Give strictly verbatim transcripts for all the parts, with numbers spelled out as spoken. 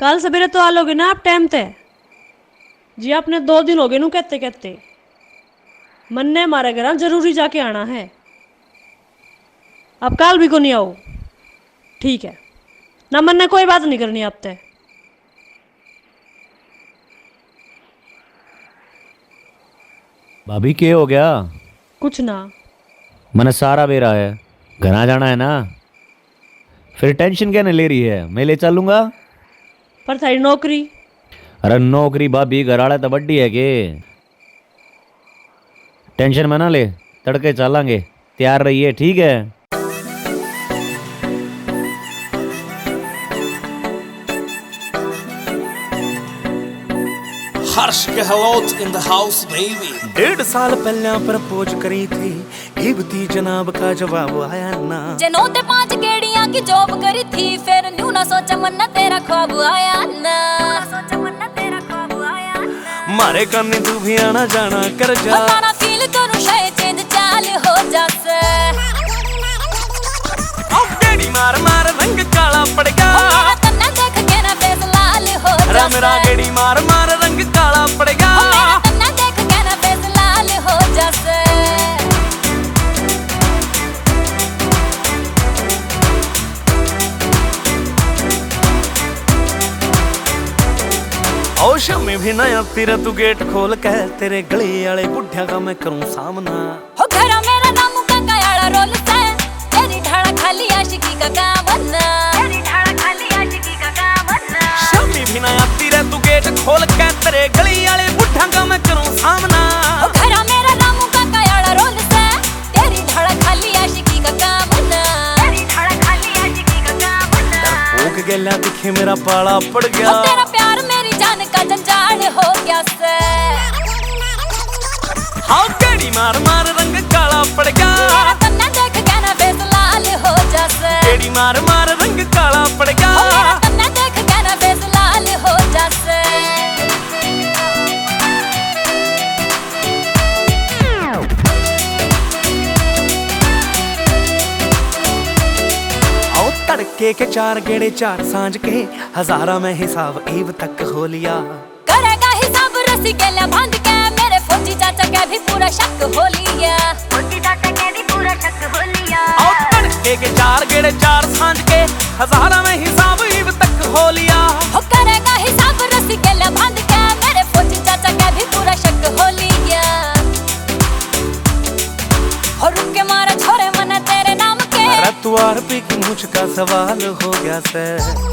कल सवेरे तो आ लोगे ना आप टाइम ते? जी आपने दो दिन हो गए नू कहते कहते। मन ने हमारे घर जरूरी जाके आना है। अब कल भी को नहीं आओ, ठीक है ना? मन ने कोई बात नहीं करनी आप ते। भाभी के हो गया? कुछ ना। मैंने सारा बेरा है, घना जाना है ना, फिर टेंशन क्या नहीं ले रही है? मैं ले चलूंगा। पर थारी नौकरी? अरे नौकरी भाभी घर वाला तो बड्डी है के, टेंशन में ना ले, तड़के चलांगे, तैयार रहिए ठीक है? Harsh Gehlot in the house baby. डेढ़ साल पहले प्रपोज करी थी, इब्ती जनाब का जवाब आया ना। जनों ते पांच गेड़ियां की जॉब करी थी, फिर न्यू ना सोचा मन्ना तेरा ख्वाब आया ना। सोचा मन्ना तेरा ख्वाब आया ना। मारे करने तू भी आना जाना कर जा, तारा फील करूं शायद चेंज चाल हो जासे। अब डेढ़ी मार मार रंग काला पड़ गया, मेरा तन्ना देख के ना फेस लाल हो जासे। मेरा गेड़ी मार मार रंग काला पड़ गया, मेरा तन्ना देख के ना फेस लाल हो जासे। होश में भी नया फिर तू गेट खोल के, तेरे गले वाले बुढ़िया का मैं करूं सामना। हो घरा मेरा नाम का कायाला रोल से, तेरी ढाड़ा खाली आशिकी का काम ना। तेरी ढाड़ा खाली आशिकी का काम ना। शामी भी नया फिर तू गेट खोल के, तेरे गले वाले बुढ़िया का मैं करूं सामना। हो घरा मेरा नाम का कायाला रोल से, तेरी ढाड़ा खाली आशिकी का काम ना। तेरी ढाड़ा खाली आशिकी का काम ना। फूक गेला दिखे मेरा पाला पड़ गया, हो तेरा प्यार मेरी जान का जंजाल हो गया से। हाँ गेड़ी मार मार रंग काला पड़ गया, मेरा तन्ना देख के ना फेस लाल हो जासे। गेड़ी मार मार रंग काला पड़ गया, हो मेरा तन्ना देख के ना फेस लाल हो जासे। आओ तड़के के चार गेड़े चार सांझ के, हजारा में हिसाब ईब तक हो लिया। करेगा हिसाब रसी के लिया बांध के, मेरे फौजी चाचा के भी पूरा शक हो लिया। फौजी चाचा के भी पूरा शक हो लिया। आओ तड़के के चार गेड़े चार सांझ के, हजारा में हिसाब ईब तक हो लिया। हो करेगा हिसाब रसी के लिया बांध के, मेरे फौजी चाचा के भी पूरा शक हो लिया। हो रुक के मारे छोरे मना तेरे नाम के, अरे तू आरपी की मुझ का सवाल हो गया से।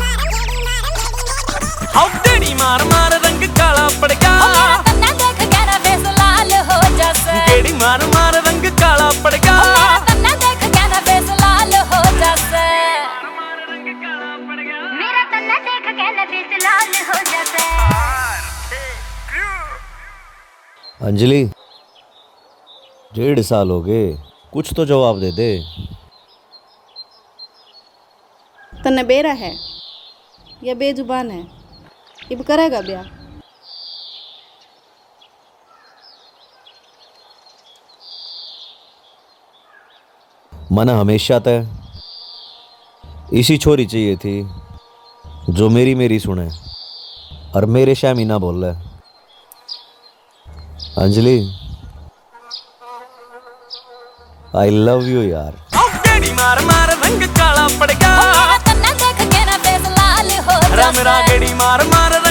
आओ तेरी मार मार रंग काला पड़ गया, हो मेरा तन्ना देख के ना फेस लाल हो जासे। गेड़ी मार मार रंग काला पड़ गया, हो मेरा तन्ना देख के ना फेस लाल हो जासे। मेरा तन्ना देख के ना फेस लाल हो जासे। अंजलि, डेढ़ साल हो गए, कुछ तो जवाब दे दे। तन्ने बेरा है या बेजुबान है? इब करेगा ब्याह? मना हमेशा तय इसी छोरी चाहिए थी, जो मेरी मेरी सुने और मेरे शामी ना बोल रहे। अंजलि, आई लव यू यार। गेड़ी मार मार रंग काला पड़ गया, हो मेरा तन्ना देख के ना फेस लाल हो जासे। मेरा गेड़ी मार मार